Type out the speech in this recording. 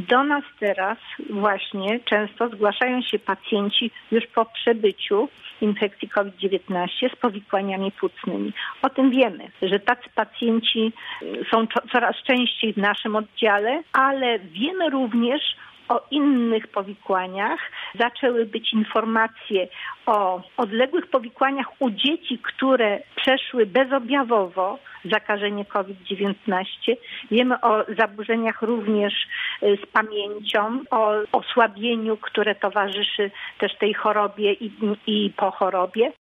Do nas teraz właśnie często zgłaszają się pacjenci już po przebyciu infekcji COVID-19 z powikłaniami płucnymi. O tym wiemy, że tacy pacjenci są coraz częściej w naszym oddziale, ale wiemy również o innych powikłaniach. Zaczęły być informacje o odległych powikłaniach u dzieci, które przeszły bezobjawowo zakażenie COVID-19. Wiemy o zaburzeniach również z pamięcią, o osłabieniu, które towarzyszy też tej chorobie i po chorobie.